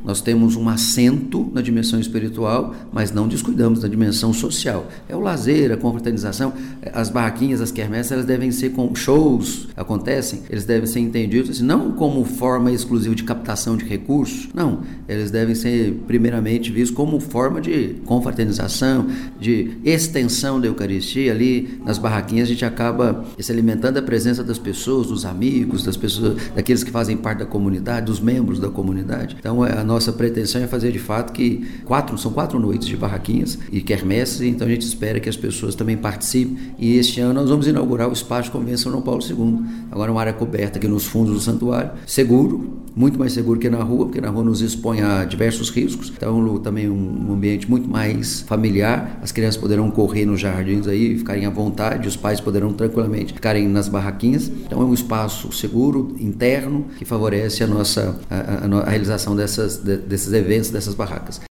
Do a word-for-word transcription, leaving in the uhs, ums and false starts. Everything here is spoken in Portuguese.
nós temos um acento na dimensão espiritual, mas não descuidamos da dimensão social. É o lazer, a confraternização, as barraquinhas, as quermesses, elas devem ser com shows, acontecem, eles devem ser entendidos assim, não como forma exclusiva de captação de recursos, não, eles devem ser primeiramente vistos como forma de confraternização, de extensão da Eucaristia. Ali nas barraquinhas a gente acaba se alimentando da presença das pessoas, dos amigos, das pessoas, daqueles que fazem parte da comunidade, dos membros da comunidade. Então a nossa pretensão é fazer de fato que quatro, são quatro noites de barraquinhas e quermesses, então a gente espera que as pessoas também participem, e este ano nós vamos inaugurar o espaço de convenção São Paulo segundo, agora uma área coberta aqui nos fundos do santuário, seguro, muito mais seguro que na rua, porque na rua nos expõe a diversos riscos, então também um ambiente muito mais familiar, as crianças poderão correr nos jardins aí, ficarem à vontade, os pais poderão tranquilamente ficarem nas barraquinhas, então é um espaço seguro, interno, que favorece a nossa a, a, a realização dessas, de, desses eventos, dessas barracas.